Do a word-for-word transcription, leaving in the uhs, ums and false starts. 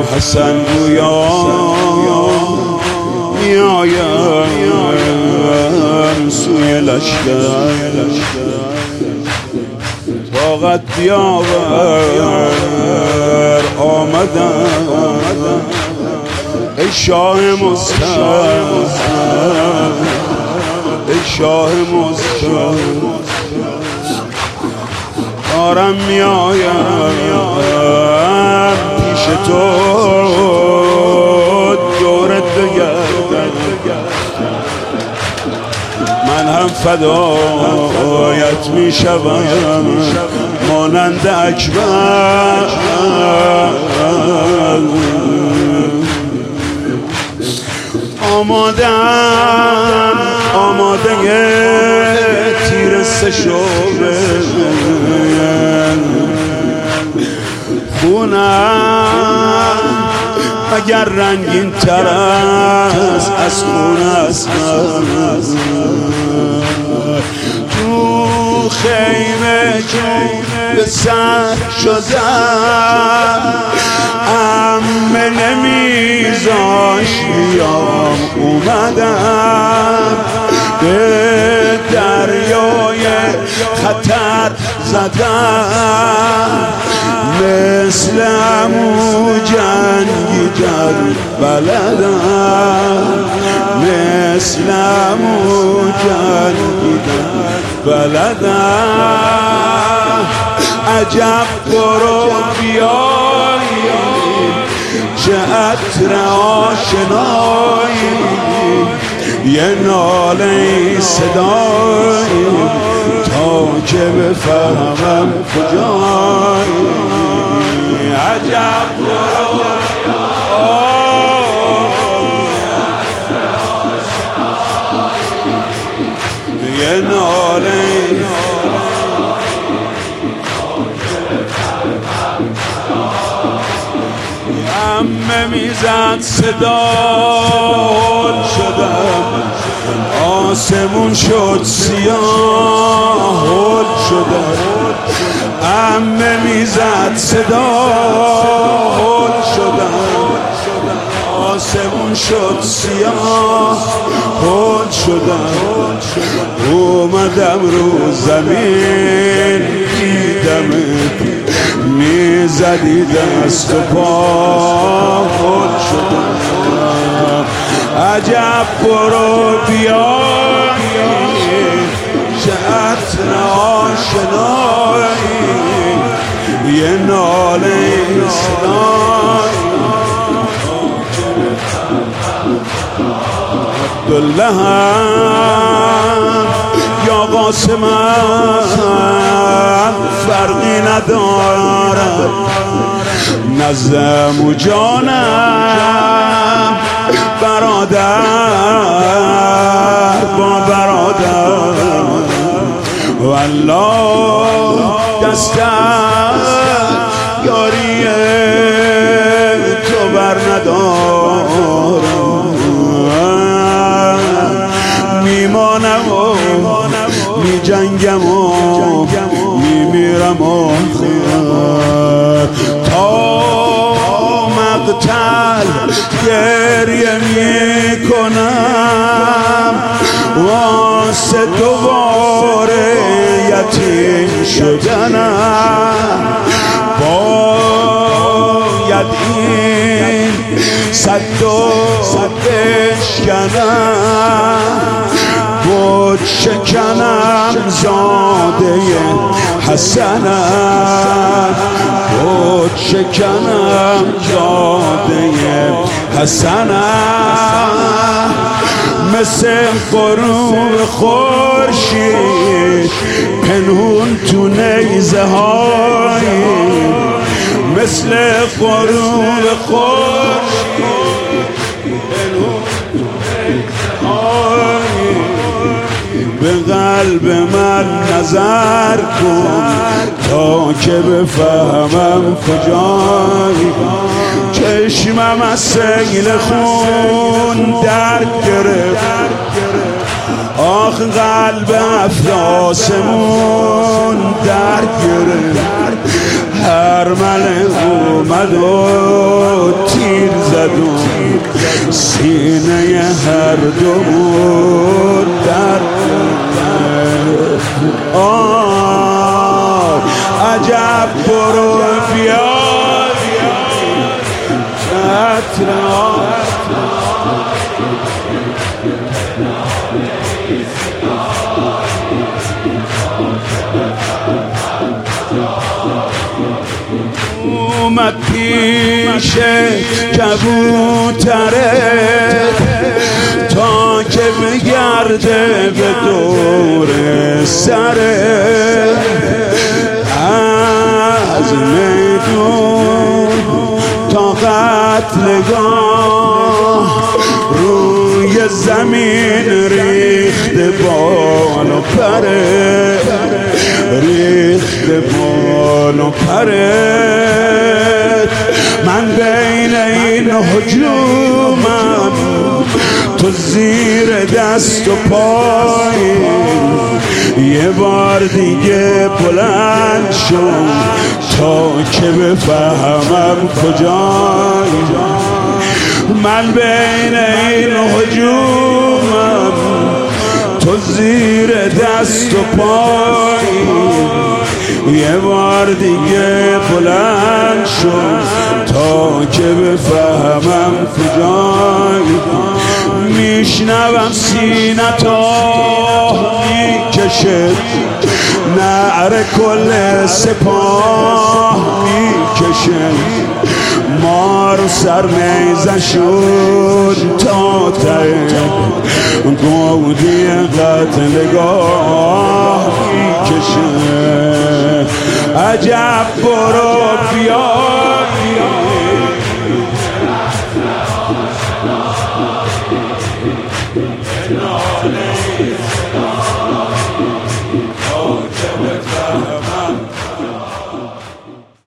حسن گویا میایم سوی لشکر طاقت بیاور آمدم ای شاه مستم ای شاه مستم دارم میایم پیش تو دورت بگردم من هم فدایت میشوم مانند اکبر آمادم آماده تیر سه شعبه خونم اگر رنگین تر است از خون است تو خیمه به سر شدم عمه نمیذاش بیام اومدم به دریای خطر زدم مثل عمو جنگی در بلدم مثل عمو جنگی در بلدم عجب برو بیایی چه عطر آشنایی یه ناله صدایی تا که بفهمم کجایی عجب برو یه ناله عمه میزد صدا هل شدم آسمون شد سیاه هل شدم عمه میزد صدا هل شدم آسمون شد سیاه هل شدم اومدم رو زمین دیدمت میزدی دست و پا خود شدم عجب برو بیایی چه عطر آشنایی یه ناله صدایی عبدالله هم یا قاسم هم فرقی ندارد نزدم و جانم برادر با برادر والله دستم یاری تو بر ندارم میمانم و می جنگم و می میرم و تا مقتل گریه می کنم واسه دوباره یتیم شدنم باید این صد و بشکنم بود شکنم زاده حسنم بود شکنم زاده حسنم مثل غروب خورشید پنهون تو نیزه های مثل غروب خورشید پنهون تو نیزه های به قلب من نظر کن تا که بفهمم کجایی چشمم از سیل خون درد گرفت آخ قلب افلاسمون درد گرفت هر ملک اومد و مردمون در آه عجب برو بیاد چتر اومد پیش کبوتره تا که بگرده به دور سره از میدون تا قتلگاه روی زمین ریخته بال و پره ریخته بال و پره من بین این هجومم تو زیر دست و پای یه بار دیگه بلند شو تا که بفهمم کجای من بین این هجومم تو زیر دست و پای یه بار دیگه بلند شو تا که بفهمم کجای میشنوم سینت آه میکشه نعره کل سپاه میکشه ما رو سر نیزه شد تا ته گودی قتلگاه میکشه عجب برو بیا بیا